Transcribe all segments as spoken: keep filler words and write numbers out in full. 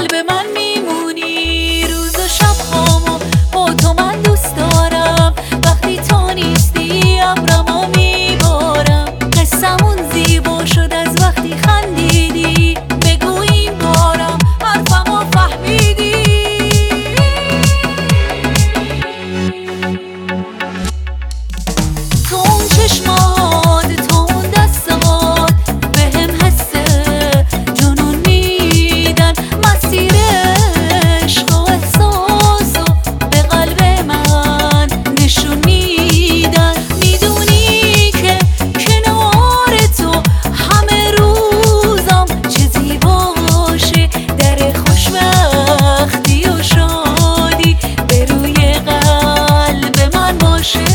قلب من میمونی. روز و شب هامو با تو من دوست دارم، وقتی تو نیستی ابرمو میبارم. قصمون زیبا شد از وقتی خندیدی، بگو این بارم حرفمو فهمیدی. تو اون چشمات، تو اون دستات بهم حس جنون میدن، مسیر عشق و احساسو به قلب من نشون میدن. میدونی که کنار تو همه روزم چه زیباشه، در خوشبختی و شادی به روی قلب من باشه.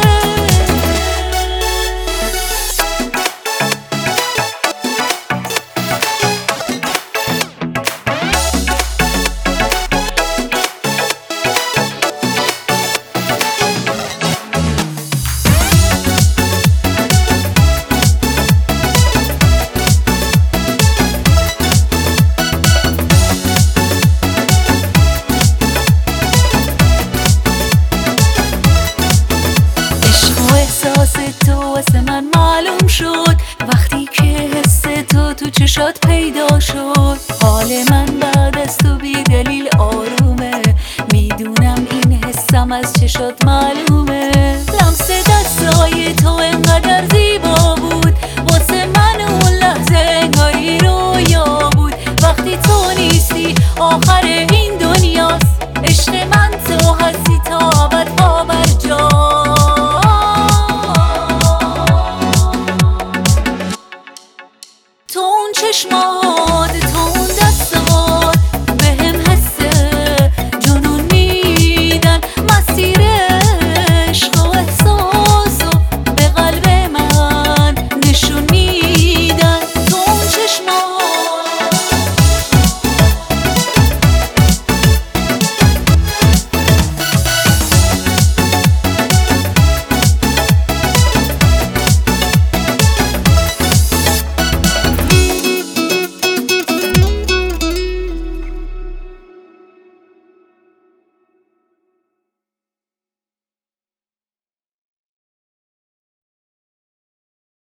تو واسه من معلوم شد وقتی که حس تو تو چشات پیدا شد. حال من بعد از تو بی دلیل آرومه، میدونم این حسم از چشات معلوم.